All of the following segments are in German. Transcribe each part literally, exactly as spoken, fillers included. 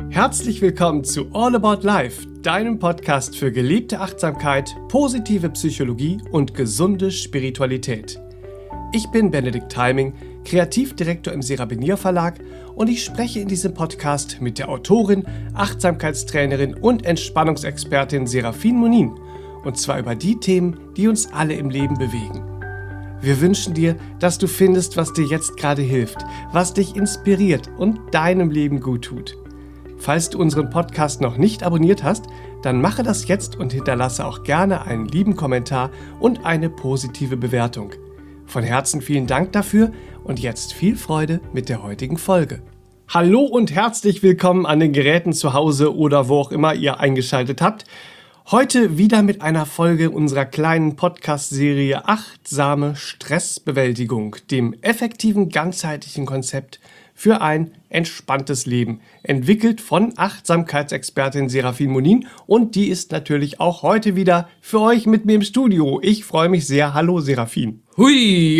Herzlich willkommen zu All About Life, deinem Podcast für gelebte Achtsamkeit, positive Psychologie und gesunde Spiritualität. Ich bin Benedikt Teiming, Kreativdirektor im Serabinier Verlag und ich spreche in diesem Podcast mit der Autorin, Achtsamkeitstrainerin und Entspannungsexpertin Serafin Monin, und zwar über die Themen, die uns alle im Leben bewegen. Wir wünschen dir, dass du findest, was dir jetzt gerade hilft, was dich inspiriert und deinem Leben gut tut. Falls du unseren Podcast noch nicht abonniert hast, dann mache das jetzt und hinterlasse auch gerne einen lieben Kommentar und eine positive Bewertung. Von Herzen vielen Dank dafür und jetzt viel Freude mit der heutigen Folge. Hallo und herzlich willkommen an den Geräten zu Hause oder wo auch immer ihr eingeschaltet habt. Heute wieder mit einer Folge unserer kleinen Podcast-Serie Achtsame Stressbewältigung, dem effektiven ganzheitlichen Konzept für ein entspanntes Leben, entwickelt von Achtsamkeitsexpertin Serafin Monin, und die ist natürlich auch heute wieder für euch mit mir im Studio. Ich freue mich sehr. Hallo Serafin. Hui!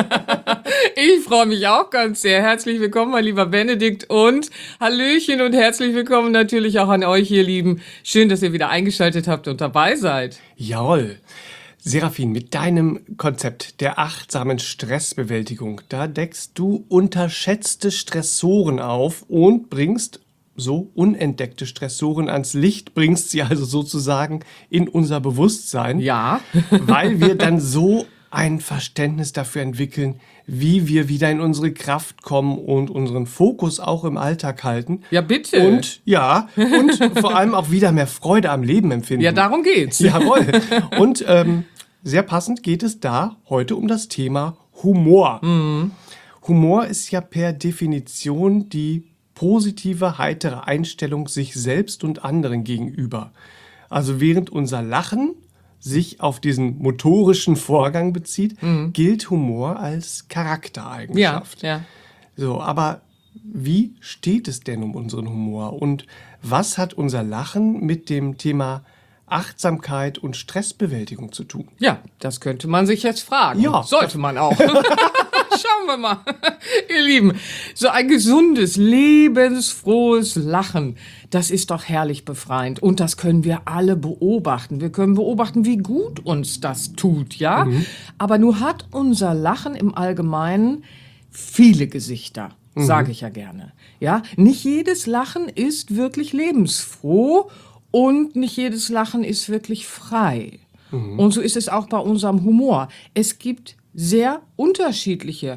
Ich freue mich auch ganz sehr. Herzlich willkommen, mein lieber Benedikt, und Hallöchen und herzlich willkommen natürlich auch an euch, ihr Lieben. Schön, dass ihr wieder eingeschaltet habt und dabei seid. Jawohl. Serafin, mit deinem Konzept der achtsamen Stressbewältigung, da deckst du unterschätzte Stressoren auf und bringst so unentdeckte Stressoren ans Licht, bringst sie also sozusagen in unser Bewusstsein. Ja. Weil wir dann so ein Verständnis dafür entwickeln, wie wir wieder in unsere Kraft kommen und unseren Fokus auch im Alltag halten. Ja, bitte. Und ja, und vor allem auch wieder mehr Freude am Leben empfinden. Ja, darum geht's. Jawohl. Und ähm, sehr passend geht es da heute um das Thema Humor. Mhm. Humor ist ja per Definition die positive, heitere Einstellung sich selbst und anderen gegenüber. Also während unser Lachen sich auf diesen motorischen Vorgang bezieht, mhm. gilt Humor als Charaktereigenschaft. Ja, ja. So, aber wie steht es denn um unseren Humor? Und was hat unser Lachen mit dem Thema Achtsamkeit und Stressbewältigung zu tun? Ja, das könnte man sich jetzt fragen. Ja. Sollte man auch. Schauen wir mal, ihr Lieben. So ein gesundes, lebensfrohes Lachen, das ist doch herrlich befreiend. Und das können wir alle beobachten. Wir können beobachten, wie gut uns das tut, ja? Mhm. Aber nun hat unser Lachen im Allgemeinen viele Gesichter, mhm. sage ich ja gerne. Ja? Nicht jedes Lachen ist wirklich lebensfroh und nicht jedes Lachen ist wirklich frei. Mhm. Und so ist es auch bei unserem Humor. Es gibt sehr unterschiedliche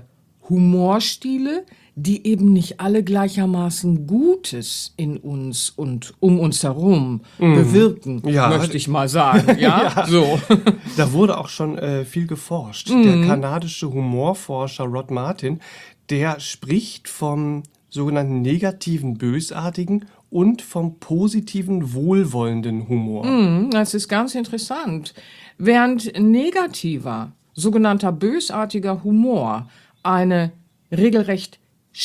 Humorstile, die eben nicht alle gleichermaßen Gutes in uns und um uns herum mm. bewirken, ja. möchte ich mal sagen. Ja, ja. So. Da wurde auch schon äh, viel geforscht. Mm. Der kanadische Humorforscher Rod Martin, der spricht vom sogenannten negativen, bösartigen und vom positiven, wohlwollenden Humor. Mm, das ist ganz interessant. Während negativer, sogenannter bösartiger Humor eine regelrecht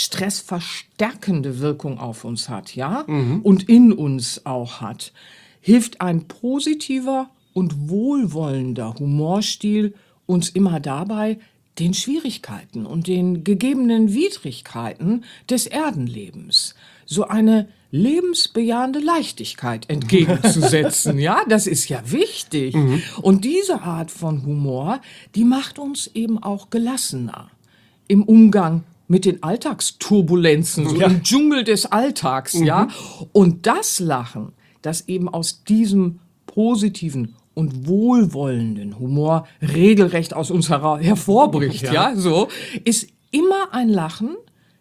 stressverstärkende Wirkung auf uns hat, ja, mhm. und in uns auch hat, hilft ein positiver und wohlwollender Humorstil uns immer dabei, den Schwierigkeiten und den gegebenen Widrigkeiten des Erdenlebens so eine lebensbejahende Leichtigkeit entgegenzusetzen. Ja, das ist ja wichtig. Mhm. Und diese Art von Humor, die macht uns eben auch gelassener im Umgang mit den Alltagsturbulenzen, so ja. im Dschungel des Alltags. Mhm. Ja. Und das Lachen, das eben aus diesem positiven und wohlwollenden Humor regelrecht aus uns her- hervorbricht, ja. ja, so, ist immer ein Lachen,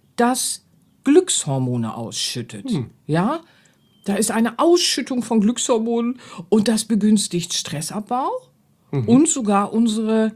das Glückshormone ausschüttet, hm. ja, da ist eine Ausschüttung von Glückshormonen und das begünstigt Stressabbau mhm. und sogar unsere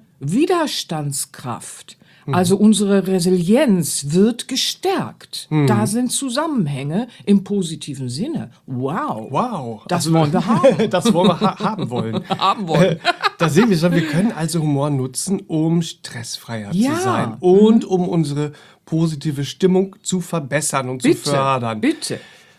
Widerstandskraft, mhm. also unsere Resilienz wird gestärkt. Mhm. Da sind Zusammenhänge im positiven Sinne. Wow. Wow. Das also, wollen wir haben. Das wollen wir ha- haben wollen. haben wollen. Da sehen wir schon, wir können also Humor nutzen, um stressfreier ja. zu sein und um unsere positive Stimmung zu verbessern und bitte, zu fördern. Bitte.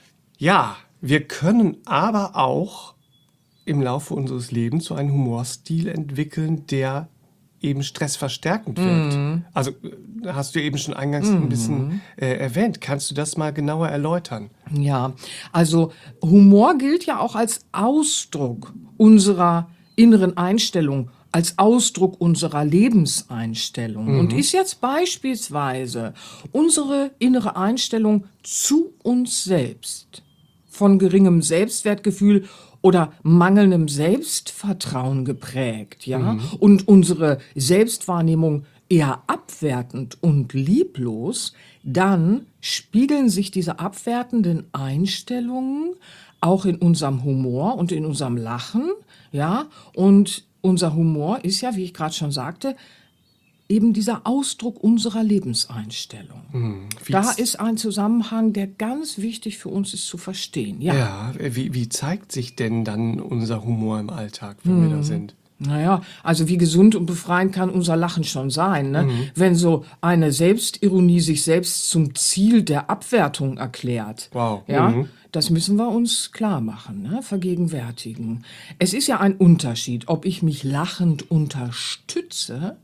Ja, wir können aber auch im Laufe unseres Lebens so einen Humorstil entwickeln, der eben stressverstärkend wirkt. Mhm. Also hast du eben schon eingangs mhm. ein bisschen äh, erwähnt. Kannst du das mal genauer erläutern? Ja, also Humor gilt ja auch als Ausdruck unserer inneren Einstellung, als Ausdruck unserer Lebenseinstellung mhm. und ist jetzt beispielsweise unsere innere Einstellung zu uns selbst von geringem Selbstwertgefühl oder mangelndem Selbstvertrauen geprägt, ja, mhm. und unsere Selbstwahrnehmung eher abwertend und lieblos, dann spiegeln sich diese abwertenden Einstellungen auch in unserem Humor und in unserem Lachen, ja, und unser Humor ist ja, wie ich gerade schon sagte, eben dieser Ausdruck unserer Lebenseinstellung. Hm, da ist ein Zusammenhang, der ganz wichtig für uns ist zu verstehen. Ja, ja wie, wie zeigt sich denn dann unser Humor im Alltag, wenn hm. wir da sind? Naja, also wie gesund und befreiend kann unser Lachen schon sein, ne? Mhm. Wenn so eine Selbstironie sich selbst zum Ziel der Abwertung erklärt. Wow. Ja, mhm. Das müssen wir uns klar machen, ne? Vergegenwärtigen. Es ist ja ein Unterschied, ob ich mich lachend unterstütze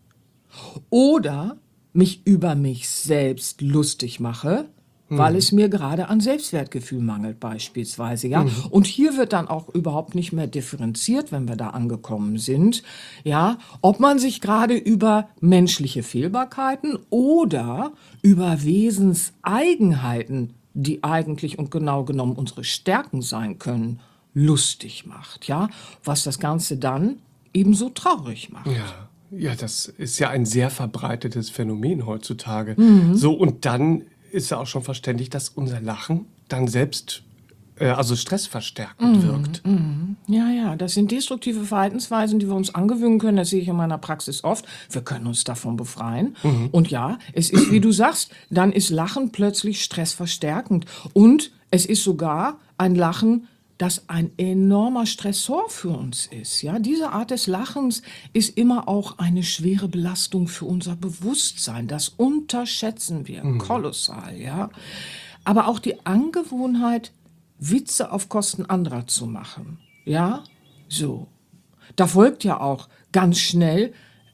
oder mich über mich selbst lustig mache, weil es mir gerade an Selbstwertgefühl mangelt beispielsweise, ja. Mhm. Und hier wird dann auch überhaupt nicht mehr differenziert, wenn wir da angekommen sind, ja, ob man sich gerade über menschliche Fehlbarkeiten oder über Wesenseigenheiten, die eigentlich und genau genommen unsere Stärken sein können, lustig macht, ja. Was das Ganze dann ebenso traurig macht. Ja, ja, das ist ja ein sehr verbreitetes Phänomen heutzutage. Mhm. So, und dann ist ja auch schon verständlich, dass unser Lachen dann selbst, äh, also stressverstärkend mm, wirkt. Mm. Ja, ja, das sind destruktive Verhaltensweisen, die wir uns angewöhnen können. Das sehe ich in meiner Praxis oft. Wir können uns davon befreien. Mhm. Und ja, es ist, wie du sagst, dann ist Lachen plötzlich stressverstärkend. Und es ist sogar ein Lachen, das ein enormer Stressor für uns ist. Ja, diese Art des Lachens ist immer auch eine schwere Belastung für unser Bewusstsein. Das unterschätzen wir mhm. kolossal. Ja, aber auch die Angewohnheit, Witze auf Kosten anderer zu machen. Ja, so. Da folgt ja auch ganz schnell,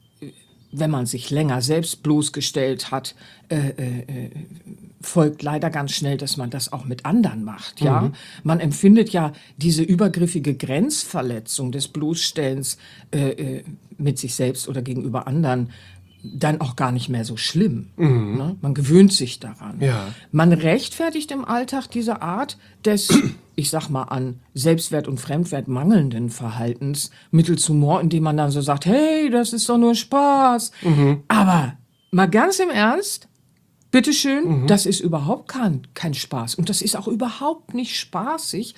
wenn man sich länger selbst bloßgestellt hat, äh, äh, folgt leider ganz schnell, dass man das auch mit anderen macht. Ja, mhm. Man empfindet ja diese übergriffige Grenzverletzung des Bloßstellens äh, äh, mit sich selbst oder gegenüber anderen dann auch gar nicht mehr so schlimm. Mhm. Ne? Man gewöhnt sich daran. Ja. Man rechtfertigt im Alltag diese Art des, ich sag mal, an Selbstwert und Fremdwert mangelnden Verhaltens mittels Humor, indem man dann so sagt, hey, das ist doch nur Spaß. Mhm. Aber mal ganz im Ernst, bitteschön, mhm. das ist überhaupt kein, kein Spaß. Und das ist auch überhaupt nicht spaßig.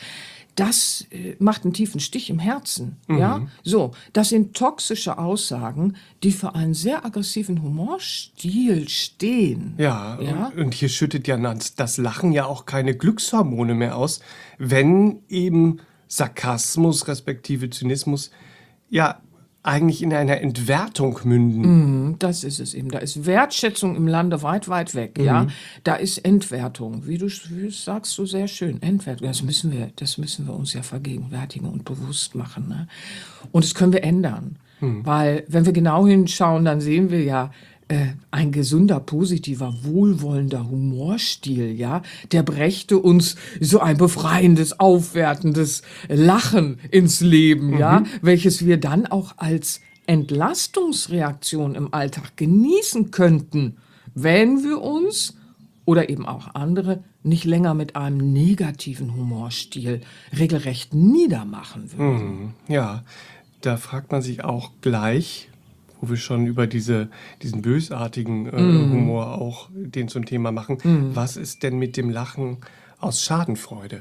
Das äh, macht einen tiefen Stich im Herzen. Mhm. Ja? So, das sind toxische Aussagen, die für einen sehr aggressiven Humorstil stehen. Ja, ja? Und, und hier schüttet ja das Lachen ja auch keine Glückshormone mehr aus, wenn eben Sarkasmus respektive Zynismus ja eigentlich in einer Entwertung münden. Mm, das ist es eben. Da ist Wertschätzung im Lande weit, weit weg. Mhm. Ja, da ist Entwertung. Wie du, wie du sagst, so sehr schön. Entwertung. Das müssen wir, das müssen wir uns ja vergegenwärtigen und bewusst machen. Ne? Und das können wir ändern, mhm. weil wenn wir genau hinschauen, dann sehen wir ja äh, ein gesunder, positiver, wohlwollender Humorstil. Ja, der brächte uns so ein befreiendes, aufwertendes Lachen ins Leben. Mhm. Ja, welches wir dann auch als Entlastungsreaktion im Alltag genießen könnten, wenn wir uns oder eben auch andere nicht länger mit einem negativen Humorstil regelrecht niedermachen würden. Mhm. Ja, da fragt man sich auch gleich, wo wir schon über diese, diesen bösartigen äh, mm. Humor auch den zum Thema machen. Mm. Was ist denn mit dem Lachen aus Schadenfreude?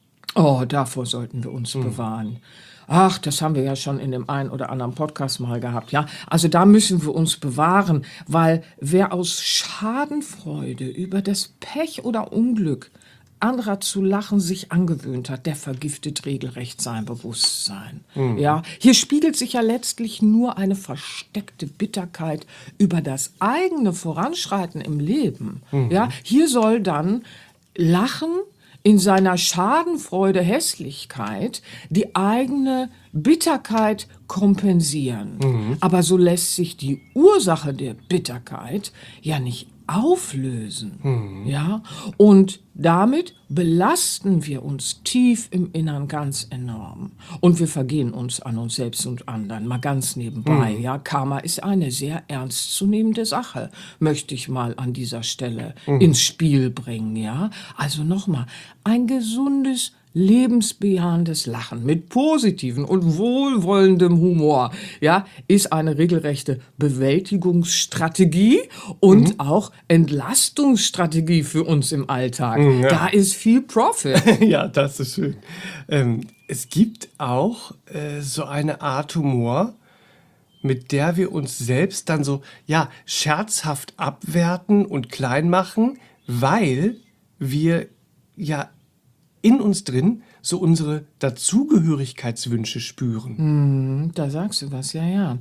Oh, davor sollten wir uns mm. bewahren. Ach, das haben wir ja schon in dem einen oder anderen Podcast mal gehabt, ja. Also da müssen wir uns bewahren, weil wer aus Schadenfreude über das Pech oder Unglück anderer zu lachen sich angewöhnt hat, der vergiftet regelrecht sein Bewusstsein. Mhm. Ja, hier spiegelt sich ja letztlich nur eine versteckte Bitterkeit über das eigene Voranschreiten im Leben. Mhm. Ja, hier soll dann Lachen in seiner Schadenfreude, Hässlichkeit die eigene Bitterkeit kompensieren. Mhm. Aber so lässt sich die Ursache der Bitterkeit ja nicht auflösen. Mhm. Ja? Und damit belasten wir uns tief im Innern ganz enorm. Und wir vergehen uns an uns selbst und anderen, mal ganz nebenbei. Mhm. Ja? Karma ist eine sehr ernstzunehmende Sache, möchte ich mal an dieser Stelle mhm. ins Spiel bringen. Ja? Also nochmal, ein gesundes, lebensbejahendes Lachen mit positiven und wohlwollendem Humor, ja, ist eine regelrechte Bewältigungsstrategie und mhm. auch Entlastungsstrategie für uns im Alltag. Mhm, ja. Da ist viel Profit. Ja, das ist schön. Ähm, es gibt auch äh, so eine Art Humor, mit der wir uns selbst dann so, ja, scherzhaft abwerten und klein machen, weil wir ja in uns drin so unsere Dazugehörigkeitswünsche spüren. Hm, da sagst du was, ja, ja.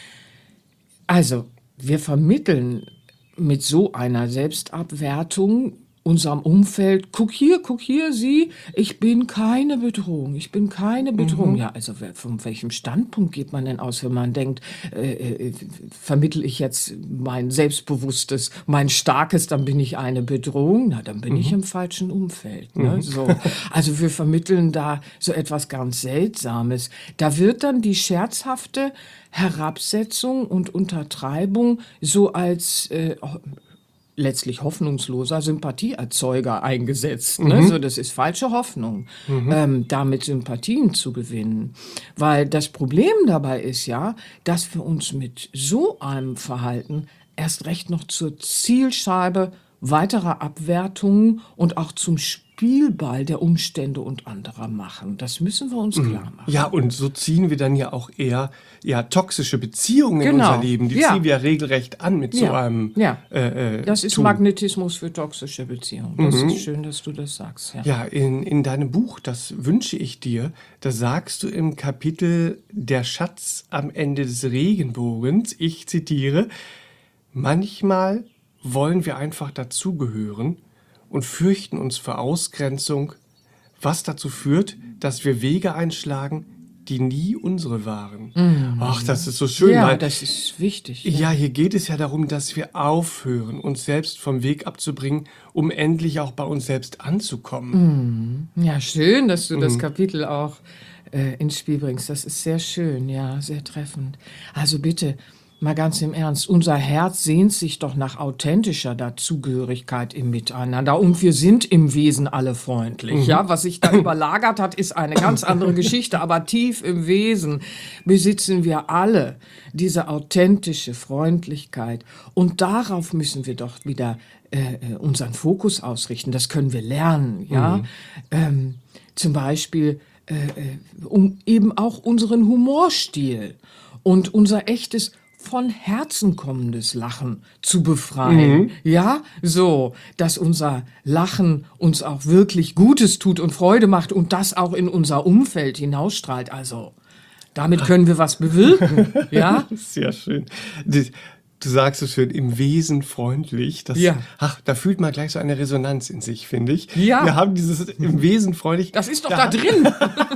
Also, wir vermitteln mit so einer Selbstabwertung unserem Umfeld, guck hier, guck hier, sieh, ich bin keine Bedrohung, ich bin keine Bedrohung. Mhm. Ja, also von welchem Standpunkt geht man denn aus, wenn man denkt, äh, äh, vermittle ich jetzt mein Selbstbewusstes, mein Starkes, dann bin ich eine Bedrohung? Na, dann bin mhm. ich im falschen Umfeld. Ne? Mhm. So. Also wir vermitteln da so etwas ganz Seltsames. Da wird dann die scherzhafte Herabsetzung und Untertreibung so als äh, letztlich hoffnungsloser Sympathieerzeuger eingesetzt. Ne? Mhm. So, das ist falsche Hoffnung, mhm. ähm, damit Sympathien zu gewinnen. Weil das Problem dabei ist ja, dass wir uns mit so einem Verhalten erst recht noch zur Zielscheibe weiterer Abwertungen und auch zum Spielball der Umstände und anderer machen. Das müssen wir uns klar machen. Ja, und so ziehen wir dann ja auch eher ja, toxische Beziehungen genau. in unser Leben. Die ja. ziehen wir ja regelrecht an mit ja. so einem ja. äh, äh, Das ist Tun. Magnetismus für toxische Beziehungen. Das mhm. ist schön, dass du das sagst. Ja, ja in, in deinem Buch, das wünsche ich dir, da sagst du im Kapitel Der Schatz am Ende des Regenbogens, ich zitiere, manchmal wollen wir einfach dazugehören und fürchten uns vor Ausgrenzung, was dazu führt, dass wir Wege einschlagen, die nie unsere waren. Mhm. Ach, das ist so schön. Ja, weil, das ist wichtig. Ja. ja, hier geht es ja darum, dass wir aufhören, uns selbst vom Weg abzubringen, um endlich auch bei uns selbst anzukommen. Mhm. Ja, schön, dass du mhm. das Kapitel auch äh, ins Spiel bringst. Das ist sehr schön, ja, sehr treffend. Also bitte, mal ganz im Ernst, unser Herz sehnt sich doch nach authentischer Dazugehörigkeit im Miteinander und wir sind im Wesen alle freundlich. Mhm. Ja, was sich da überlagert hat, ist eine ganz andere Geschichte, aber tief im Wesen besitzen wir alle diese authentische Freundlichkeit und darauf müssen wir doch wieder äh, unseren Fokus ausrichten. Das können wir lernen, ja. Mhm. Ähm, zum Beispiel äh, um eben auch unseren Humorstil und unser echtes von Herzen kommendes Lachen zu befreien. Mhm. Ja, so, dass unser Lachen uns auch wirklich Gutes tut und Freude macht und das auch in unser Umfeld hinausstrahlt. Also, damit können wir was bewirken. Ja? Sehr schön. Du sagst so schön, im Wesen freundlich. Das, ja. Ach, da fühlt man gleich so eine Resonanz in sich, finde ich. Ja. Wir haben dieses im Wesen freundlich. Das ist doch da, da drin.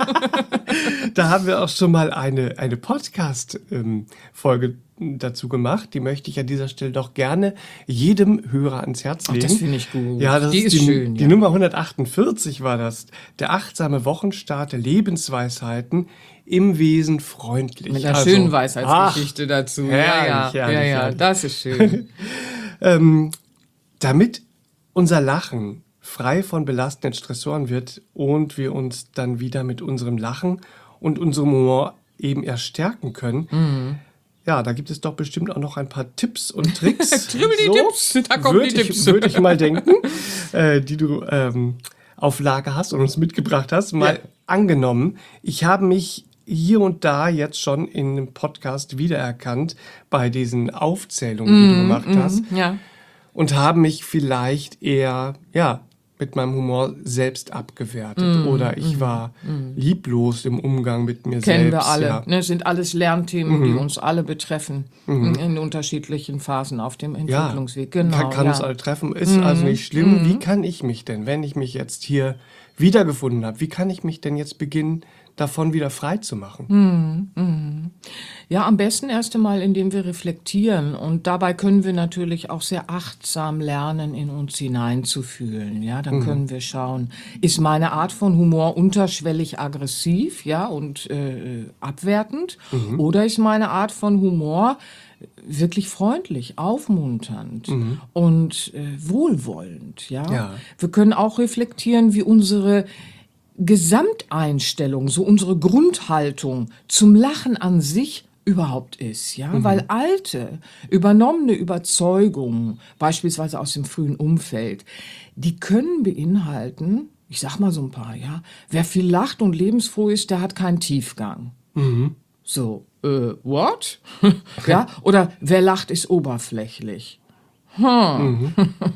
Da haben wir auch schon mal eine, eine Podcast-Folge ähm, dazu gemacht. Die möchte ich an dieser Stelle doch gerne jedem Hörer ans Herz legen. Ach, das finde ich gut. Ja, das die ist, ist die, schön. Die ja. Nummer hundertachtundvierzig war das. Der achtsame Wochenstart der Lebensweisheiten im Wesen freundlich. Mit einer also, schönen Weisheitsgeschichte ach, dazu. Herrlich, ja, ja, herrlich, ja, ja, herrlich. Das ist schön. ähm, damit unser Lachen frei von belastenden Stressoren wird und wir uns dann wieder mit unserem Lachen und unserem Humor eben erst stärken können. Mhm. Ja, da gibt es doch bestimmt auch noch ein paar Tipps und Tricks. Drüber die so, Tipps, da kommen die Tipps. Würde ich mal denken, äh, die du ähm, auf Lager hast und uns mitgebracht hast. Mal ja. angenommen, ich habe mich hier und da jetzt schon in einem Podcast wiedererkannt bei diesen Aufzählungen, die mm, du gemacht mm, hast. Ja. Und habe mich vielleicht eher, ja, mit meinem Humor selbst abgewertet. Mm, oder ich mm, war mm. lieblos im Umgang mit mir Kennen selbst. Kennen wir alle. Ja. Ne, sind alles Lernthemen, mhm. die uns alle betreffen. Mhm. In, in unterschiedlichen Phasen auf dem Entwicklungsweg. Ja, genau, kann, kann ja. uns alle treffen. Ist mhm. also nicht schlimm. Mhm. Wie kann ich mich denn, wenn ich mich jetzt hier wiedergefunden habe, wie kann ich mich denn jetzt beginnen, davon wieder frei zu machen? Ja, am besten erst einmal, indem wir reflektieren. Und dabei können wir natürlich auch sehr achtsam lernen, in uns hineinzufühlen. Ja, dann können wir schauen, ist meine Art von Humor unterschwellig aggressiv, ja, und äh, abwertend? Oder ist meine Art von Humor wirklich freundlich, aufmunternd und äh, wohlwollend? Ja? Ja. Wir können auch reflektieren, wie unsere Gesamteinstellung, so unsere Grundhaltung zum Lachen an sich überhaupt ist, ja, weil alte, übernommene Überzeugungen, beispielsweise aus dem frühen Umfeld, die können beinhalten, ich sag mal so ein paar, ja, wer viel lacht und lebensfroh ist, der hat keinen Tiefgang. So, äh, what? Ja, oder wer lacht, ist oberflächlich. Hm.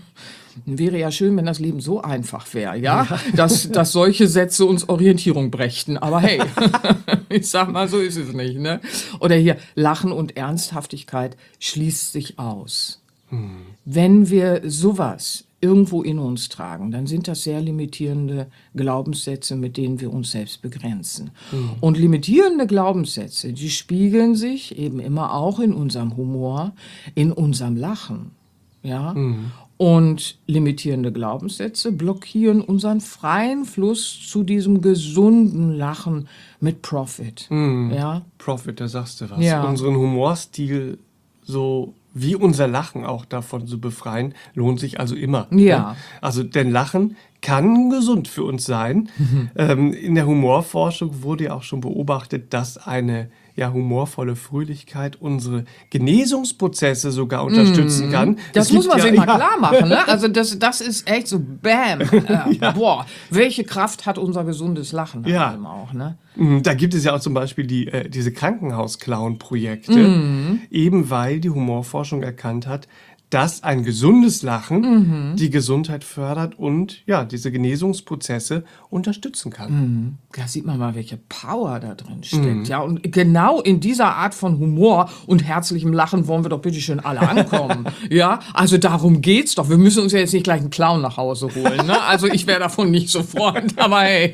Wäre ja schön, wenn das Leben so einfach wäre, ja, ja. Dass, dass solche Sätze uns Orientierung brächten. Aber hey, ich sag mal, so ist es nicht, ne? Oder hier, Lachen und Ernsthaftigkeit schließt sich aus. Hm. Wenn wir sowas irgendwo in uns tragen, dann sind das sehr limitierende Glaubenssätze, mit denen wir uns selbst begrenzen. Hm. Und limitierende Glaubenssätze, die spiegeln sich eben immer auch in unserem Humor, in unserem Lachen, ja. Hm. Und limitierende Glaubenssätze blockieren unseren freien Fluss zu diesem gesunden Lachen mit Profit. Mm. Ja? Profit, da sagst du was. Ja. Unseren Humorstil so wie unser Lachen auch davon zu befreien, lohnt sich also immer. Ja. Ne? Also denn Lachen kann gesund für uns sein. Mhm. Ähm, in der Humorforschung wurde ja auch schon beobachtet, dass eine ja, humorvolle Fröhlichkeit unsere Genesungsprozesse sogar unterstützen mm. kann. Das es muss man ja, sich ja. mal klar machen. Ne? Also das, das ist echt so Bam. Äh, ja. Boah, welche Kraft hat unser gesundes Lachen ja. eben auch, ne? Da gibt es ja auch zum Beispiel die, äh, diese Krankenhaus-Clown-Projekte, mm. eben weil die Humorforschung erkannt hat, dass ein gesundes Lachen mhm. die Gesundheit fördert und ja, diese Genesungsprozesse unterstützen kann. Mhm. Da sieht man mal, welche Power da drin steckt. Mhm. Ja, und genau in dieser Art von Humor und herzlichem Lachen wollen wir doch bitte schön alle ankommen. Ja, also darum geht's doch. Wir müssen uns ja jetzt nicht gleich einen Clown nach Hause holen. Ne? Also ich wäre davon nicht so Freund, aber hey.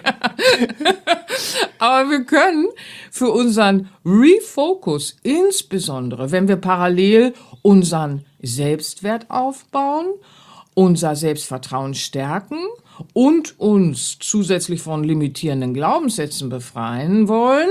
Aber wir können für unseren Refocus, insbesondere wenn wir parallel unseren Selbstwert aufbauen, unser Selbstvertrauen stärken und uns zusätzlich von limitierenden Glaubenssätzen befreien wollen,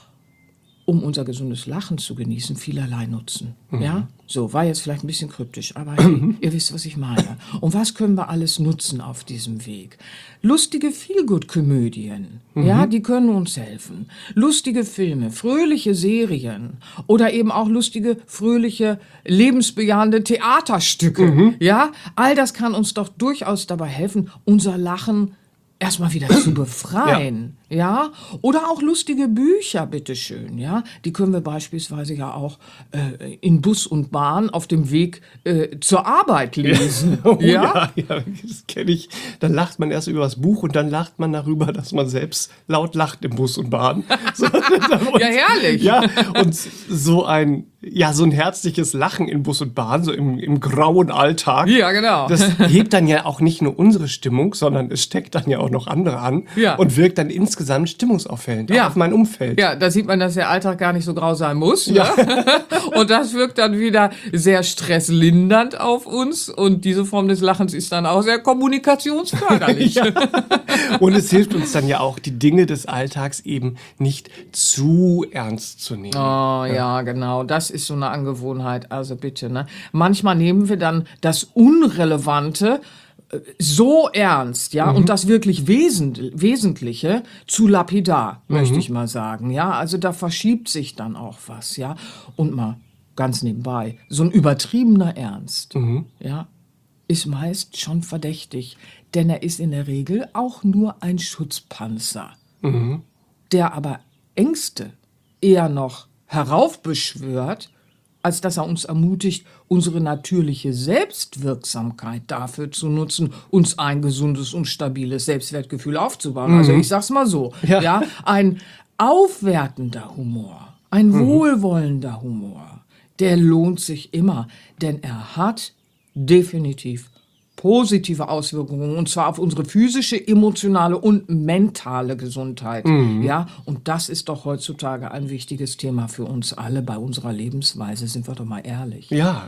um unser gesundes Lachen zu genießen, vielerlei nutzen. Mhm. Ja? So, war jetzt vielleicht ein bisschen kryptisch, aber hey, ihr wisst, was ich meine. Und was können wir alles nutzen auf diesem Weg? Lustige Feelgood-Komödien, mhm. ja, die können uns helfen. Lustige Filme, fröhliche Serien oder eben auch lustige, fröhliche, lebensbejahende Theaterstücke, mhm. ja, all das kann uns doch durchaus dabei helfen, unser Lachen erstmal wieder zu befreien, ja. ja, oder auch lustige Bücher, bitteschön, ja, die können wir beispielsweise ja auch äh, in Bus und Bahn auf dem Weg äh, zur Arbeit lesen, oh, ja? ja, ja, das kenne ich, dann lacht man erst über das Buch und dann lacht man darüber, dass man selbst laut lacht im Bus und Bahn. So, und, ja, herrlich. Ja, und so ein Ja, so ein herzliches Lachen in Bus und Bahn, so im, im grauen Alltag. Ja, genau. Das hebt dann ja auch nicht nur unsere Stimmung, sondern es steckt dann ja auch noch andere an ja. und wirkt dann insgesamt stimmungsaufhellend ja. auch auf mein Umfeld. Ja, da sieht man, dass der Alltag gar nicht so grau sein muss. Ne? Ja. Und das wirkt dann wieder sehr stresslindernd auf uns und diese Form des Lachens ist dann auch sehr kommunikationsförderlich. Ja. Und es hilft uns dann ja auch, die Dinge des Alltags eben nicht zu ernst zu nehmen. Oh ja, ja genau. Das ist so eine Angewohnheit. Also bitte, ne? Manchmal nehmen wir dann das Unrelevante so ernst, ja, mhm. und das wirklich Wesent Wesentliche zu lapidar, mhm. möchte ich mal sagen, ja. Also da verschiebt sich dann auch was, ja. Und mal ganz nebenbei, so ein übertriebener Ernst, mhm. ja, ist meist schon verdächtig, denn er ist in der Regel auch nur ein Schutzpanzer, mhm. der aber Ängste eher noch heraufbeschwört, als dass er uns ermutigt, unsere natürliche Selbstwirksamkeit dafür zu nutzen, uns ein gesundes und stabiles Selbstwertgefühl aufzubauen. Mhm. Also ich sag's mal so, ja, ja ein aufwertender Humor, ein mhm. wohlwollender Humor, der lohnt sich immer, denn er hat definitiv positive Auswirkungen, und zwar auf unsere physische, emotionale und mentale Gesundheit. Mhm. Ja, und das ist doch heutzutage ein wichtiges Thema für uns alle bei unserer Lebensweise, sind wir doch mal ehrlich. Ja,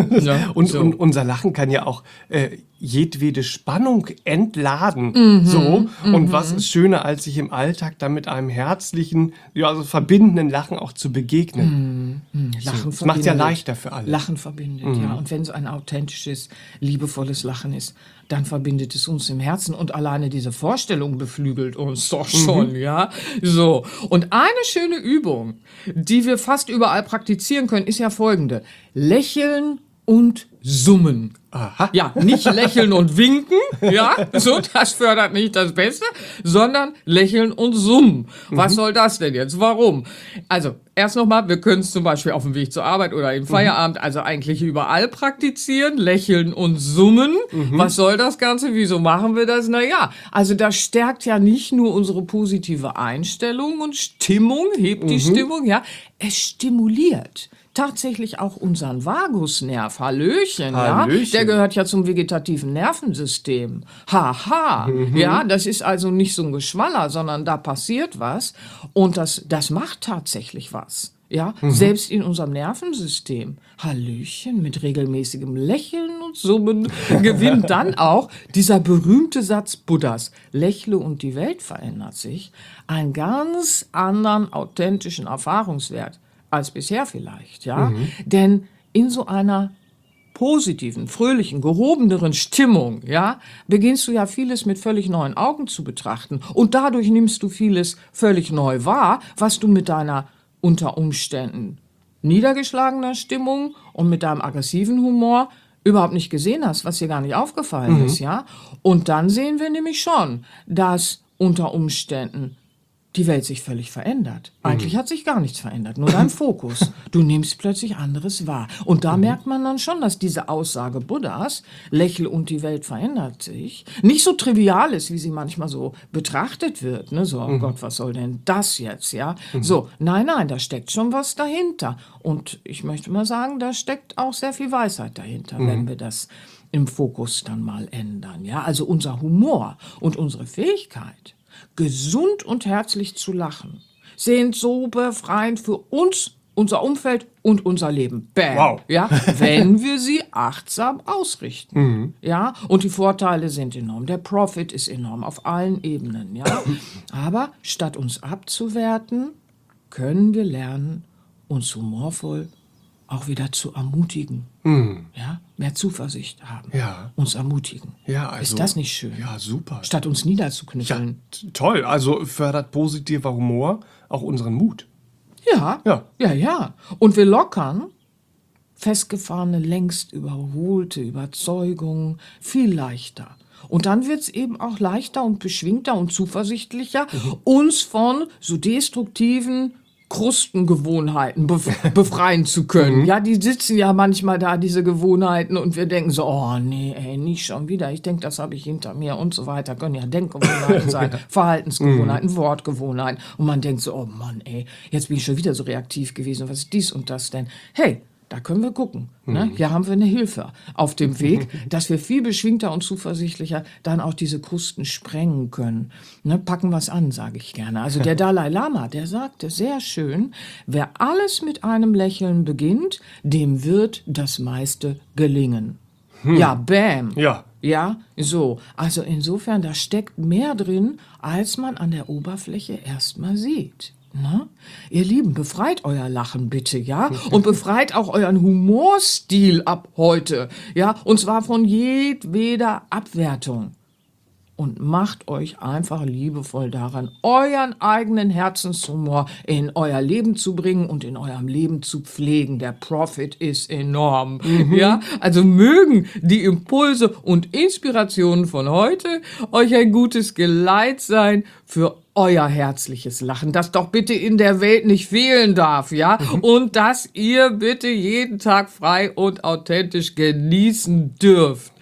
ja und, so. und unser Lachen kann ja auch äh, jedwede Spannung entladen. Mhm. So. Und mhm. was ist schöner, als sich im Alltag dann mit einem herzlichen, ja, also verbindenden Lachen auch zu begegnen. Mhm. Lachen so. Das macht es ja leichter für alle. Lachen verbindet, mhm. ja. Und wenn es ein authentisches, liebevolles Lachen ist, dann verbindet es uns im Herzen. Und alleine diese Vorstellung beflügelt uns doch schon, mhm. ja. So. Und eine schöne Übung, die wir fast überall praktizieren können, ist ja folgende. Lächeln und summen. Aha. Ja, nicht lächeln und winken, ja, so, das fördert nicht das Beste, sondern lächeln und summen. Was mhm. soll das denn jetzt? Warum? Also, erst nochmal, wir können es zum Beispiel auf dem Weg zur Arbeit oder im Feierabend, mhm. also eigentlich überall praktizieren, lächeln und summen. Mhm. Was soll das Ganze? Wieso machen wir das? Naja, also das stärkt ja nicht nur unsere positive Einstellung und Stimmung, hebt die mhm. Stimmung, ja, es stimuliert tatsächlich auch unseren Vagusnerv. Hallöchen, Hallöchen. ja. Der gehört ja zum vegetativen Nervensystem. Haha. Mhm. Ja, das ist also nicht so ein Geschwaller, sondern da passiert was. Und das, das macht tatsächlich was. Ja, mhm. selbst in unserem Nervensystem. Hallöchen, mit regelmäßigem Lächeln und Summen gewinnt dann auch dieser berühmte Satz Buddhas, lächle und die Welt verändert sich, einen ganz anderen authentischen Erfahrungswert als bisher vielleicht, ja. Mhm. Denn in so einer positiven, fröhlichen, gehobeneren Stimmung, ja, beginnst du ja vieles mit völlig neuen Augen zu betrachten. Und dadurch nimmst du vieles völlig neu wahr, was du mit deiner unter Umständen niedergeschlagener Stimmung und mit deinem aggressiven Humor überhaupt nicht gesehen hast, was dir gar nicht aufgefallen mhm. ist, ja. Und dann sehen wir nämlich schon, dass unter Umständen die Welt sich völlig verändert. Eigentlich mhm. hat sich gar nichts verändert, nur dein Fokus. Du nimmst plötzlich anderes wahr. Und da mhm. merkt man dann schon, dass diese Aussage Buddhas, lächle und die Welt verändert sich, nicht so trivial ist, wie sie manchmal so betrachtet wird. Ne? So, oh mhm. Gott, was soll denn das jetzt? Ja, mhm. so, nein, nein, da steckt schon was dahinter. Und ich möchte mal sagen, da steckt auch sehr viel Weisheit dahinter, mhm. wenn wir das im Fokus dann mal ändern. Ja, also unser Humor und unsere Fähigkeit, gesund und herzlich zu lachen, sind so befreiend für uns, unser Umfeld und unser Leben. Bam. Wow. Ja, wenn wir sie achtsam ausrichten. Mhm. Ja, und die Vorteile sind enorm. Der Profit ist enorm auf allen Ebenen. Ja, aber statt uns abzuwerten, können wir lernen, uns humorvoll auch wieder zu ermutigen. Mhm. Ja, mehr Zuversicht haben. Ja. Uns ermutigen. Ja, also, ist das nicht schön? Ja, super. Statt uns niederzuknüppeln. Ja, t- toll. Also fördert positiver Humor auch unseren Mut. Ja, ja, ja, ja. Und wir lockern festgefahrene, längst überholte Überzeugungen viel leichter. Und dann wird es eben auch leichter und beschwingter und zuversichtlicher, mhm. uns von so destruktiven Krustengewohnheiten bef- befreien zu können. Mhm. Ja, die sitzen ja manchmal da, diese Gewohnheiten, und wir denken so, oh nee, ey, nicht schon wieder. Ich denke, das habe ich hinter mir und so weiter. Können ja Denkgewohnheiten sein, Verhaltensgewohnheiten, mhm. Wortgewohnheiten. Und man denkt so, oh Mann, ey, jetzt bin ich schon wieder so reaktiv gewesen. Was ist dies und das denn? Hey, da können wir gucken. Mhm. Ne? Hier haben wir eine Hilfe auf dem Weg, dass wir viel beschwingter und zuversichtlicher dann auch diese Krusten sprengen können. Ne? Packen wir es an, sage ich gerne. Also der Dalai Lama, der sagte sehr schön, wer alles mit einem Lächeln beginnt, dem wird das meiste gelingen. Hm. Ja, bam. Ja. Ja, so. Also insofern, da steckt mehr drin, als man an der Oberfläche erstmal sieht. Na? Ihr Lieben, befreit euer Lachen bitte, ja? Und befreit auch euren Humorstil ab heute, ja? Und zwar von jedweder Abwertung. Und macht euch einfach liebevoll daran, euren eigenen Herzenshumor in euer Leben zu bringen und in eurem Leben zu pflegen. Der Profit ist enorm, mhm. ja? Also mögen die Impulse und Inspirationen von heute euch ein gutes Geleit sein für euer herzliches Lachen, das doch bitte in der Welt nicht fehlen darf, ja? Mhm. Und dass ihr bitte jeden Tag frei und authentisch genießen dürft.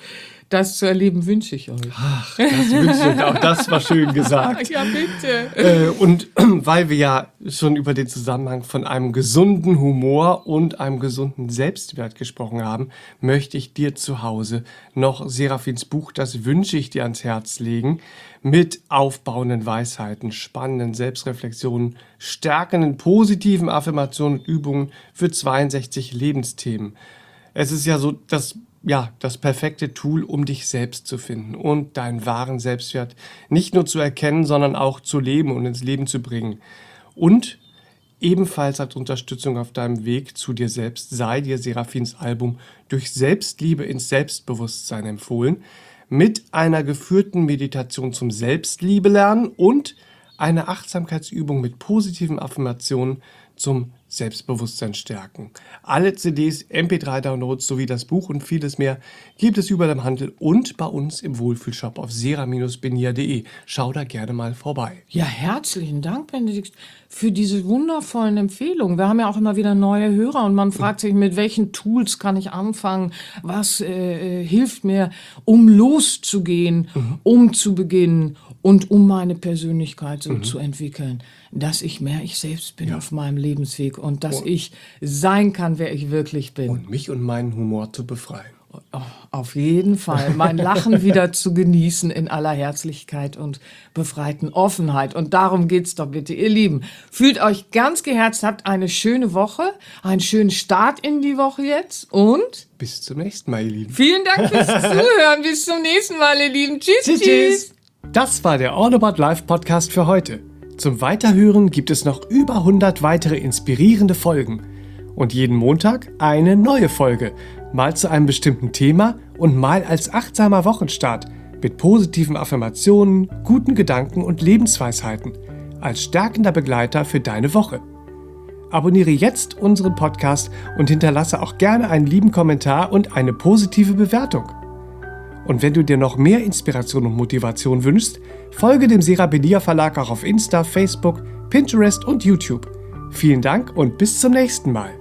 Das zu erleben wünsche ich euch. Ach, das wünsche ich. Auch das war schön gesagt. Ja, bitte. Äh, und weil wir ja schon über den Zusammenhang von einem gesunden Humor und einem gesunden Selbstwert gesprochen haben, möchte ich dir zu Hause noch Serafins Buch Das wünsche ich dir ans Herz legen, mit aufbauenden Weisheiten, spannenden Selbstreflexionen, stärkenden positiven Affirmationen und Übungen für zweiundsechzig Lebensthemen. Es ist ja so das, ja, das perfekte Tool, um dich selbst zu finden und deinen wahren Selbstwert nicht nur zu erkennen, sondern auch zu leben und ins Leben zu bringen. Und ebenfalls als Unterstützung auf deinem Weg zu dir selbst sei dir Serafins Album Durch Selbstliebe ins Selbstbewusstsein empfohlen, mit einer geführten Meditation zum Selbstliebe-Lernen und einer Achtsamkeitsübung mit positiven Affirmationen zum Selbstbewusstsein stärken. Alle C Ds, M P drei Downloads sowie das Buch und vieles mehr gibt es überall im Handel und bei uns im Wohlfühlshop auf sera Bindestrich benia punkt de. Schau da gerne mal vorbei. Ja, herzlichen Dank, Benedikt, für diese wundervollen Empfehlungen. Wir haben ja auch immer wieder neue Hörer und man fragt sich, mit welchen Tools kann ich anfangen? Was äh, hilft mir, um loszugehen, mhm. um zu beginnen und um meine Persönlichkeit so mhm. zu entwickeln, dass ich mehr ich selbst bin ja. auf meinem Lebensweg und dass und ich sein kann, wer ich wirklich bin. Und mich und meinen Humor zu befreien. Oh, auf jeden Fall. Mein Lachen wieder zu genießen in aller Herzlichkeit und befreiten Offenheit. Und darum geht's doch bitte, ihr Lieben. Fühlt euch ganz geherzt, habt eine schöne Woche, einen schönen Start in die Woche jetzt und bis zum nächsten Mal, ihr Lieben. Vielen Dank fürs Zuhören. Bis zum nächsten Mal, ihr Lieben. Tschüss, tschüss. tschüss. Das war der All About Life Podcast für heute. Zum Weiterhören gibt es noch über hundert weitere inspirierende Folgen. Und jeden Montag eine neue Folge, mal zu einem bestimmten Thema und mal als achtsamer Wochenstart mit positiven Affirmationen, guten Gedanken und Lebensweisheiten als stärkender Begleiter für deine Woche. Abonniere jetzt unseren Podcast und hinterlasse auch gerne einen lieben Kommentar und eine positive Bewertung. Und wenn du dir noch mehr Inspiration und Motivation wünschst, folge dem Sera Benia Verlag auch auf Insta, Facebook, Pinterest und YouTube. Vielen Dank und bis zum nächsten Mal.